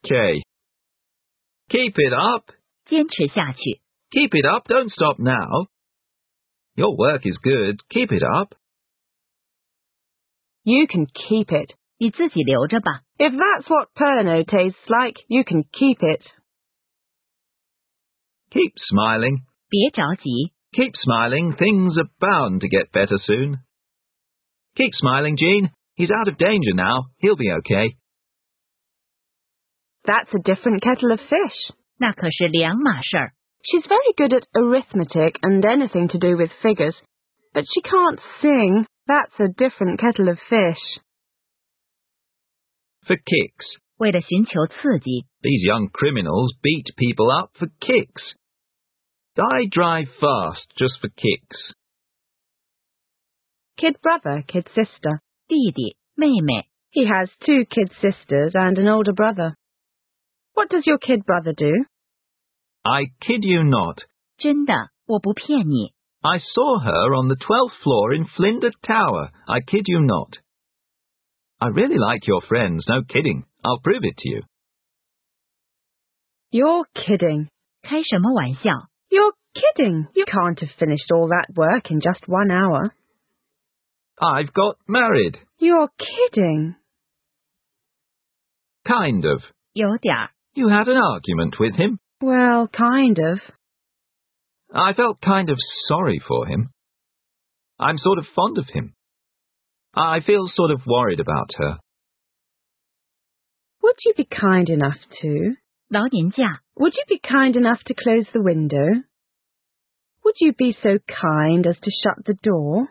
Okay. Keep it up. 坚持下去。 Keep it up. Don't stop now. Your work is good. Keep it up. You can keep it. 你自己留着吧。 If that's what Pernod tastes like, you can keep it. Keep smiling. 别着急。 Keep smiling. Things are bound to get better soon. Keep smiling, Jean. He's out of danger now. He'll be okay. That's a different kettle of fish. 那可是两码事儿。 She's very good at arithmetic and anything to do with figures, but she can't sing. That's a different kettle of fish. For kicks. 为了寻求刺激， These young criminals beat people up for kicks. I drive fast just for kicks. Kid brother, kid sister. 弟弟、妹妹， He has 2 kid sisters and an older brother. What does your kid brother do? I kid you not. 真的，我不骗你。 I saw her on the 12th floor in Flinders Tower. I kid you not. I really like your friends, no kidding. I'll prove it to you. You're kidding. 开什么玩笑？ You're kidding. You can't have finished all that work in just 1 hour. I've got married. You're kidding. Kind of. 有点儿。 You had an argument with him. Well, kind of. I felt kind of sorry for him. I'm sort of fond of him. I feel sort of worried about her. Would you be kind enough to? 劳您驾， Would you be kind enough to close the window? Would you be so kind as to shut the door?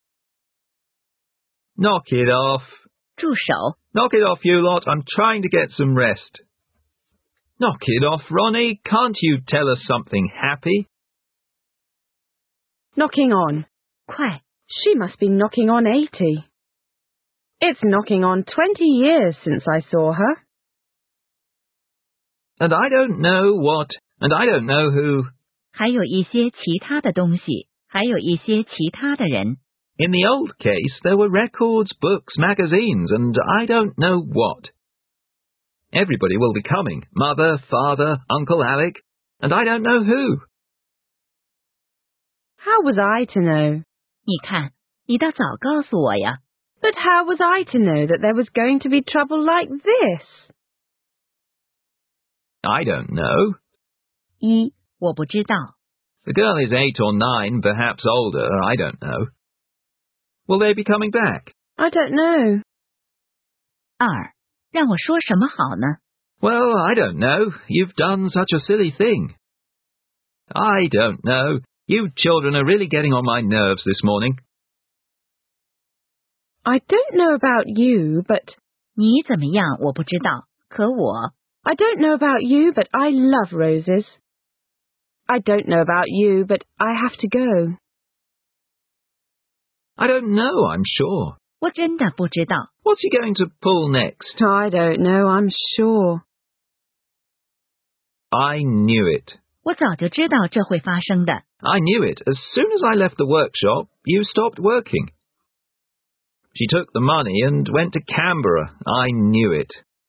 Knock it off. 住手！ Knock it off, you lot. I'm trying to get some rest. Knock it off, Ronnie. Can't you tell us something happy? Knocking on. 快， She must be knocking on 80. It's knocking on 20 years since I saw her. And I don't know what, and I don't know who. 还有一些其他的东西，还有一些其他的人。 In the old case, there were records, books, magazines, and I don't know what. Everybody will be coming. Mother, father, Uncle Alec, and I don't know who. How was I to know? 你看，你倒早告诉我呀！ But how was I to know that there was going to be trouble like this? I don't know. 一，我不知道。 The girl is 8 or 9, perhaps older, I don't know. Will they be coming back? I don't know. 二，让我说什么好呢？ Well, I don't know. You've done such a silly thing. I don't know. You children are really getting on my nerves this morning. I don't know about you, but... 你怎么样我不知道，可我 I don't know about you, but I love roses. I don't know about you, but I have to go. I don't know, I'm sure. 我真的不知道。 What's he going to pull next? I don't know, I'm sure. I knew it. 我早就知道这会发生的。 I knew it. As soon as I left the workshop, you stopped working. She took the money and went to Canberra. I knew it.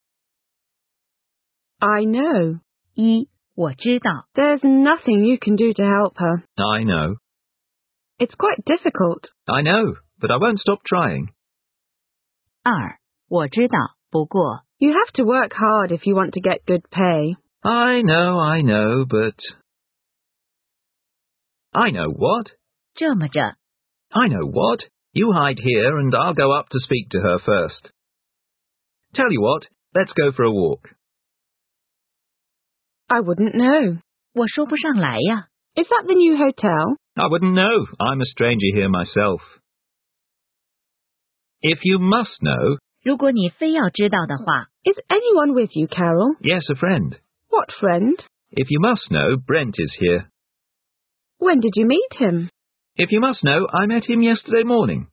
I know. 一，我知道。 There's nothing you can do to help her. I know. It's quite difficult. I know, but I won't stop trying. 二，我知道。不过 You have to work hard if you want to get good pay. I know, but... I know what? 这么着， I know what? You hide here and I'll go up to speak to her first. Tell you what, let's go for a walk. I wouldn't know. 我说不上来呀。 Is that the new hotel? I wouldn't know. I'm a stranger here myself. If you must know... 如果你非要知道的话， Is anyone with you, Carol? Yes, a friend. What friend? If you must know, Brent is here. When did you meet him? If you must know, I met him yesterday morning.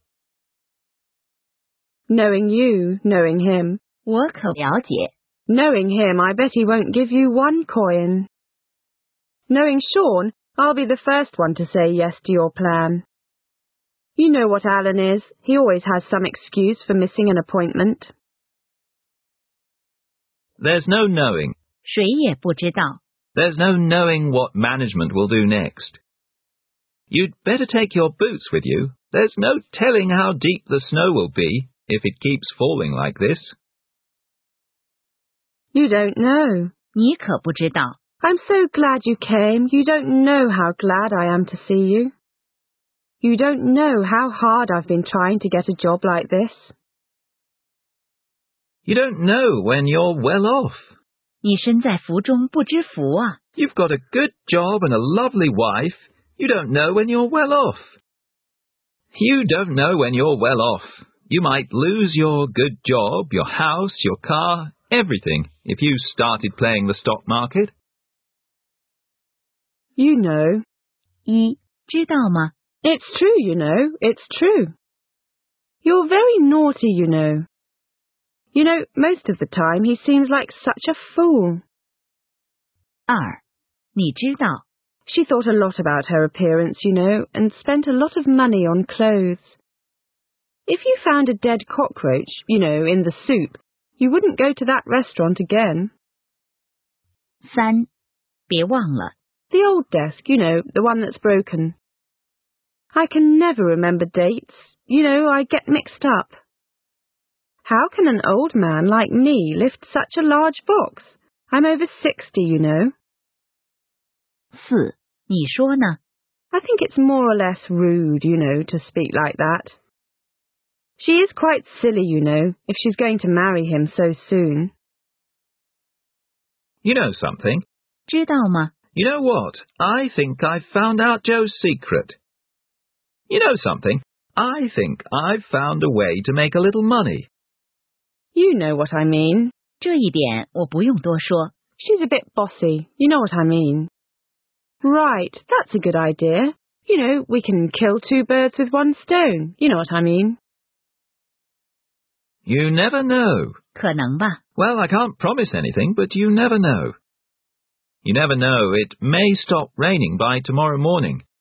Knowing you, knowing him. 我可了解。 Knowing him, I bet he won't give you 1 coin. Knowing Sean, I'll be the first one to say yes to your plan. You know what Alan is. He always has some excuse for missing an appointment. There's no knowing. 谁也不知道。 There's no knowing what management will do next. You'd better take your boots with you. There's no telling how deep the snow will be if it keeps falling like this. You don't know. 你可不知道。 I'm so glad you came. You don't know how glad I am to see you. You don't know how hard I've been trying to get a job like this. You don't know when you're well off. 你身在福中不知福啊！ You've got a good job and a lovely wife. You don't know when you're well off. You don't know when you're well off. You might lose your good job, your house, your car, everything if you started playing the stock market. You know. 一，知道吗？ It's true, you know. It's true. You're very naughty, you know. You know, most of the time he seems like such a fool. 二，你知道。 She thought a lot about her appearance, you know, and spent a lot of money on clothes. If you found a dead cockroach, you know, in the soup, you wouldn't go to that restaurant again. 三，别忘了。 The old desk, you know, the one that's broken. I can never remember dates. You know, I get mixed up. How can an old man like me lift such a large box? I'm over 60, you know. 四，你说呢？ I think it's more or less rude, you know, to speak like that. She is quite silly, you know, if she's going to marry him so soon. You know something? 知道吗？ You know what? I think I've found out Joe's secret. You know something? I think I've found a way to make a little money. You know what I mean. 这一点我不用多说。 She's a bit bossy. You know what I mean. Right, that's a good idea. You know, we can kill two birds with one stone. You know what I mean. You never know. 可能吧。 Well, I can't promise anything, but you never know. You never know. It may stop raining by tomorrow morning.